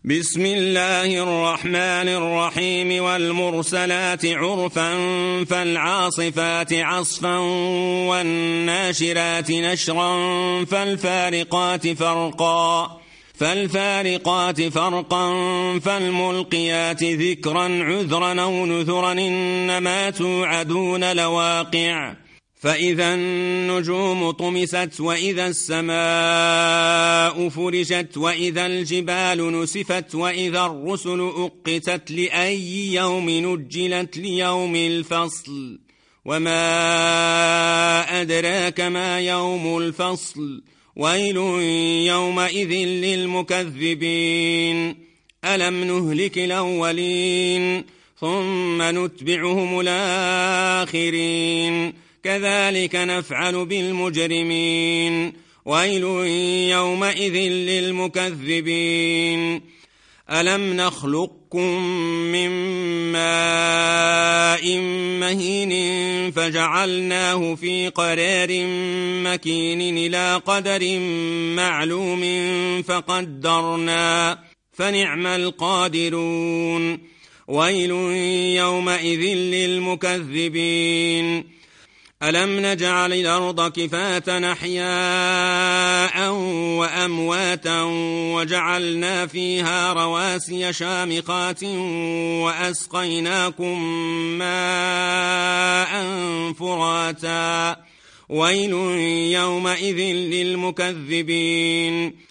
بسم الله الرحمن الرحيم والمرسلات عرفا فالعاصفات عصفا والناشرات نشرا فالفارقات فرقا فالملقيات ذكرا عذرا أو نذرا إنما توعدون لواقع فإذا النجوم طمست وإذا السماء فرجت وإذا الجبال نسفت وإذا الرسل أقتت لأي يوم نجلت ليوم الفصل وما أدراك ما يوم الفصل ويل يومئذ للمكذبين ألم نهلك الأولين ثم نتبعهم الآخرين كذلك نفعل بالمجرمين ويل يومئذ للمكذبين ألم نخلقكم من ماء مهين فجعلناه في قرار مكين إلى قدر معلوم فقدرنا فنعم القادرون ويل يومئذ للمكذبين ألم نجعل الأرض كفاة أحياء وأمواتا وجعلنا فيها رواسي شامخات وأسقيناكم ماء فراتا ويل يومئذ للمكذبين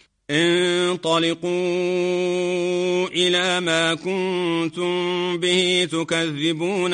انطلقوا إلى ما كنتم به تكذبون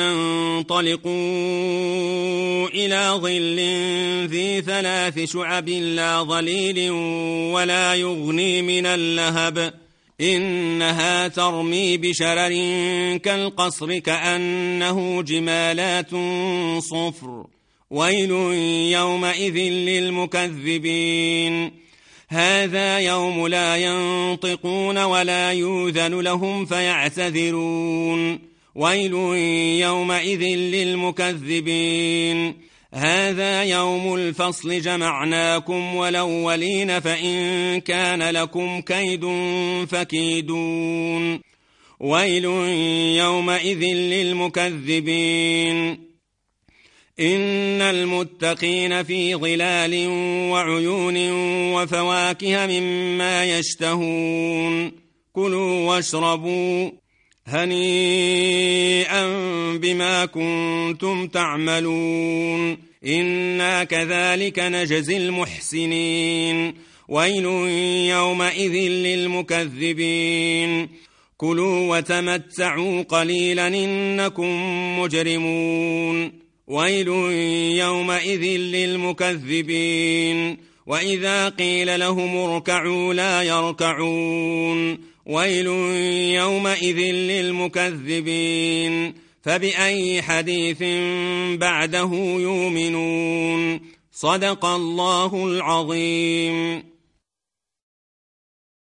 انطلقوا إلى ظل ذي 3 شعب لا ظليل ولا يغني من اللهب إنها ترمي بشرر كالقصر كأنه جمالات صفر ويل يومئذ للمكذبين هذا يوم لا ينطقون ولا يؤذن لهم فيعتذرون ويل يومئذ للمكذبين هذا يوم الفصل جمعناكم والأولين فإن كان لكم كيد فكيدون ويل يومئذ للمكذبين إن المتقين في ظلال وعيون وفواكه مما يشتهون كلوا واشربوا هنيئا بما كنتم تعملون إنا كذلك نجزي المحسنين ويل يومئذ للمكذبين كلوا وتمتعوا قليلا إنكم مجرمون ويل يومئذ للمكذبين وإذا قيل لهم اركعوا لا يركعون ويل يومئذ للمكذبين فبأي حديث بعده يؤمنون صدق الله العظيم.